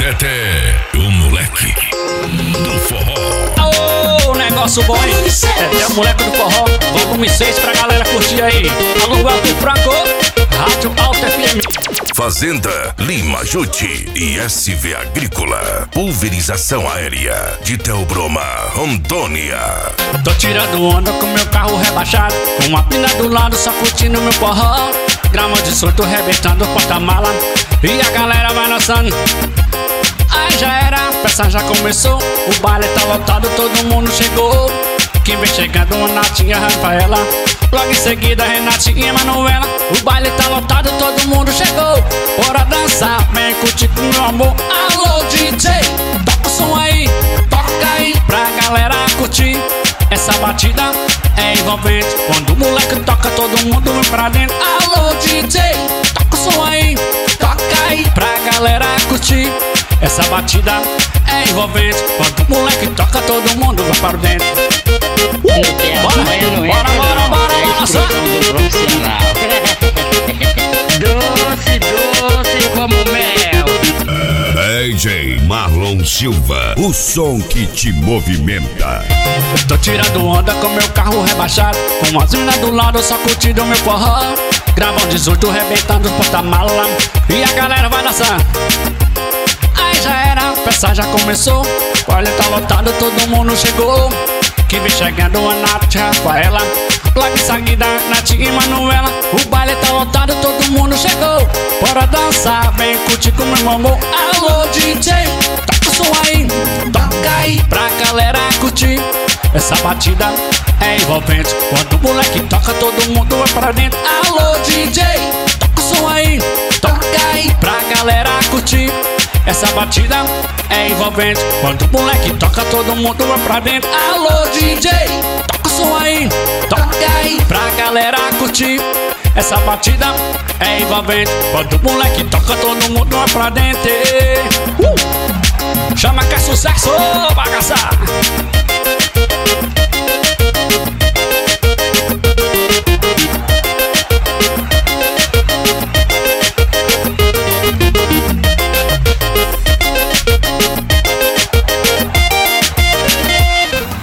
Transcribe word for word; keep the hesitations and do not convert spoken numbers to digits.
Teté, o moleque do forró. Ô, oh, negócio bom, hein? Teté, o moleque do forró. Volume seis pra galera curtir aí. Alô, Elton Franco, Rádio Alta F M. Fazenda Lima Jute e S V Agrícola. Pulverização aérea de Teobroma, Rondônia. Tô tirando onda com meu carro rebaixado, com uma pina do lado só curtindo meu forró. Grama de solto rebentando o porta-mala e a galera vai dançando. Aí já era, a festa já começou, o baile tá lotado, todo mundo chegou. Quem vem chegando, a Natinha, Rafaela, logo em seguida Renatinha e Manuela. O baile tá lotado, todo mundo chegou. Bora dançar, vem curtir com meu amor. Alô D J, toca o som aí, toca aí pra galera curtir. Essa batida é envolvente, quando o moleque toca todo mundo vem pra dentro. Alô D J, toca o som aí, toca aí pra galera curtir. Essa batida é envolvente, quando o moleque toca todo mundo vai para dentro. Uh, bora, bora, bora, bora, nossa. Doce, doce como mel. D J Marlon Silva, o som que te movimenta. Tô tirando onda com meu carro rebaixado, com as minas do lado só curtindo meu forró. Gravão dezoito rebentando os porta-mala e a galera vai dançar. Aí já era, a festa já começou, o baile tá lotado, todo mundo chegou. Quem vem chegando a Nath, Rafaela, logo em seguida Natinha e Manuela. O baile tá lotado, todo mundo chegou. Bora dançar, vem curtir com meu amor. Alô D J, toca o som aí, toca aí pra galera curtir. Essa batida é envolvente, quando o moleque toca todo mundo vai pra dentro. Alô D J, toca o som aí, toca aí pra galera curtir. Essa batida é envolvente, quando o moleque toca todo mundo vai pra dentro. Alô D J, toca o som aí, toca aí pra galera curtir. Essa batida é envolvente, quando o moleque toca todo mundo vai pra dentro. uh! Chama que é sucesso, bagaça!